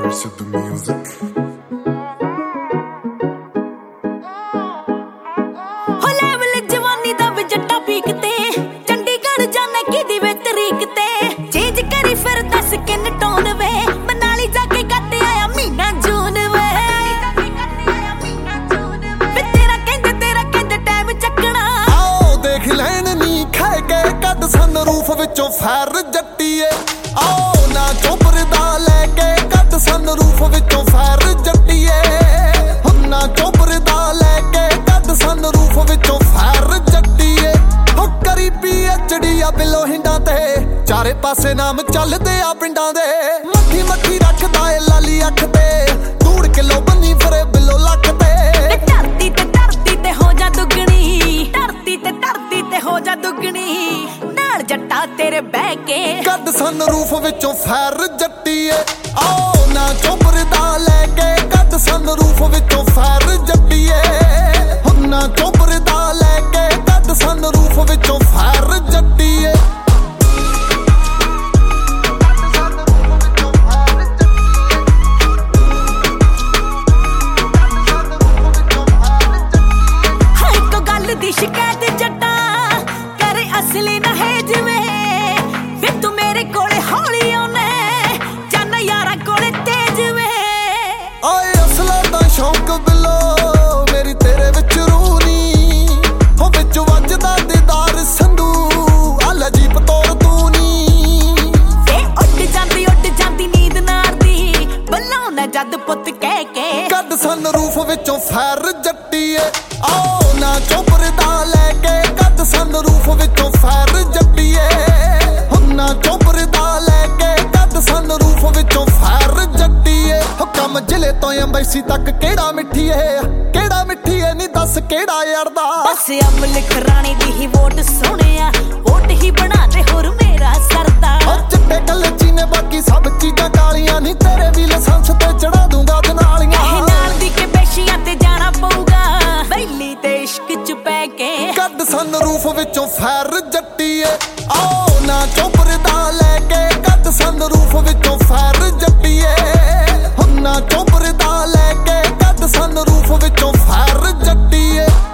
to the music. ਹੋ level ਜਵਾਨੀ ਦਾ ਵੀ ਜੱਟਾ ਪੀਕ ਤੇ ਚੰਡੀਗੜ੍ਹ ਜਾਣਾ ਕਿਦੀ ਵੇ ਤਰੀਕ ਤੇ ਚੇਂਜ ਕਰੀ ਫਿਰ ਦੱਸ ਕਿੰਨ ਟੋਨ ਵੇ ਮਨਾਲੀ ਜਾ ਕੇ ਕੱਟ ਆਇਆ ਮਹੀਨਾ ਜੂਨ ਵੇ ਤੇਰਾ ਕਹਿੰਦੇ ਟਾਈਮ ਚੱਕਣਾ ਆਓ ਦੇਖ ਲੈਣ ਨੀ ਖਾ ਕੇ ਕੱਢ ਸਨ ਰੂਫ ਵਿੱਚੋਂ ਫੈਰ ਜੱਟੀਏ ਆਓ ਨਾ ਚੋਪਰ ਦਾ ਲੈ ਕੇ ਕੱਢ ਸਨ ਰੂਫ ਵਿੱਚੋਂ ਫੈਰ ਜੱਟੀਏ ਹੁਣ ਨਾ ਚੋਪਰ ਦਾ ਲੈ ਕੇ ਕੱਢ ਸਨ ਰੂਫ ਵਿੱਚੋਂ ਫੈਰ ਜੱਟੀਏ ਹੋ ਕਰੀ PhD ਆ ਬਿੱਲੋ ਹਿੰਡਾਂ ਤੇ ਚਾਰੇ ਪਾਸੇ ਨਾਮ ਚੱਲਦੇ ਆ ਪਿੰਡਾਂ ਦੇ ਮੱਠੀ ਮੱਠੀ ਰੱਖਦਾ ਏ ਲਾਲੀ ਅੱਖ ਤੇ ਧੂੜ ਕਿਲੋ ਬੰਨੀ ਫਰੇ ਬਿੱਲੋ ਲੱਖ ਤੇ ਧਰਤੀ ਤੇ ਹੋ ਜਾ ਦੁੱਗਣੀ ਧਰਤੀ ਤੇ ਹੋ ਜਾ ਦੁੱਗਣੀ ਨਾਲ ਜੱਟਾ ਤੇਰੇ ਬਹਿ ਕੇ ਕੱਢ ਸਨ ਰੂਫ ਵਿੱਚੋਂ ਫੈਰ ਜੱਟੀਏ ਆਓ ਨਾ ਚੋਪਰ ਦਾ ਲੈ ਕੇ ਕੱਢ ਸਨ ਰੂਫ ਵਿੱਚੋਂ ਫੈਰ ਜੱਟੀਏ ਹੁਣ ਨਾ ਚੋਪਰ ਦਾ ਲੈ ਕੇ ਕੱਢ ਸਨ ਰੂਫ ਵਿੱਚੋਂ ਫੈਰ ਜੱਟੀਏ ਇੱਕੋ ਗੱਲ ਦੀ ਸ਼ਿਕਾਇਤ ਜੱਟਾ ਕਰੇ ਅਸਲੀ ਨਾ ਹੈ ਜਿਵੇਂ ਵੇ ਤੂੰ ਮੇਰੇ ਕੋਲੇ ਹੌਲੀ ਆਉਨੇ ਜਾਨਾ ਯਾਰਾਂ ਕੋਲੇ ਤੇਜ ਵੇ ਓਏ ਅਸਲਾ ਦਾ ਸ਼ੌਂਕ ਬਿੱਲੋ ਮੇਰੀ ਤੇਰੇ ਵਿੱਚ ਰੂਹ ਨੀ ਹੋ ਵਿੱਚ ਵੱਜਦਾ ਦੀਦਾਰ ਸੰਧੂ ਆਲਾ ਜੀਪ ਤੋਰ ਤੂੰ ਨੀ ਵੇ ਉੱਡ ਜਾਂਦੀ ਨੀਂਦ ਨਾਰ ਦੀ ਬੱਲੋਂ ਨਾ ਜਦ ਪੁੱਤ ਕਹਿ ਕੇ ਕੱਢ ਸਨ ਰੂਫ ਵਿੱਚੋਂ ਫੈਰ ਜੱਟੀਏ ਆਓ ਨਾ ਚੋਪਰ ਦਾ ਲੈ ਕੇ ਕੱਢ ਸਨ ਰੂਫ ਵਿੱਚੋਂ ਫੈਰ ਜੱਟੀਏ ਹੁਣ ਨਾ ਚੋਪਰ ਦਾ ਲੈ ਕੇ ਕੱਢ ਸਨ ਰੂਫ ਵਿੱਚੋਂ ਫੈਰ ਜੱਟੀਏ ਹੁਕਮ ਜ਼ਿਲ੍ਹੇ ਤੋਂ ਅੰਬੈਸੀ ਤੱਕ ਕਿਹੜਾ ਮਿੱਠੀਏ ਨੀ ਦੱਸ ਕਿਹੜਾ ਯੜਦਾ ਬਸ ਅਮਲ ਖਰਾਣੇ ਦੀ ਹੀ ਵੋਟ ਸੋਹਣਿਆ ਵੋਟ ਹੀ ਬਣਾ ਦੇ ਹੋਰ ਮੇਰਾ ਸਰਦਾ ਉਹ ਚਿੱਟੇ ਕਲਚੀ ਨੇ ਬਾਕੀ ਸਭ ਚੀਜ਼ਾਂ ਕਾਲੀਆਂ ਨੀ ਤੇਰੇ ਵੀ ਲਾਇਸੈਂਸ ਤੇ ਚੜਾ ਦੂੰਗਾ ਦਨਾਲੀਆਂ ਇਹ ਨਾਲ ਦੀ ਕੇ ਪੇਸ਼ੀਆਂ ਤੇ ਜਾਣਾ ਪਊਗਾ ਵੈਲੀ ਤੇ ਇਸ਼ਕ ਚ ਪੈ ਕੇ ਕੱਢ ਸਨ ਰੂਫ ਵਿੱਚੋਂ ਫੈਰ ਜੱਟੀਏ ਆਓ ਨਾ ਚੋਪਰ ਦਾ ਲੈ ਕੇ ਕੱਢ ਸਨ ਰੂਫ ਵਿੱਚੋਂ ਫੈਰ ਜੱਟੀਏ ਹੁਣ ਨਾ ਚੋਪਰ ਦਾ ਲੈ ਕੇ ਕੱਢ ਸਨ ਰੂਫ ਵਿੱਚੋਂ ਫੈਰ ਜੱਟੀਏ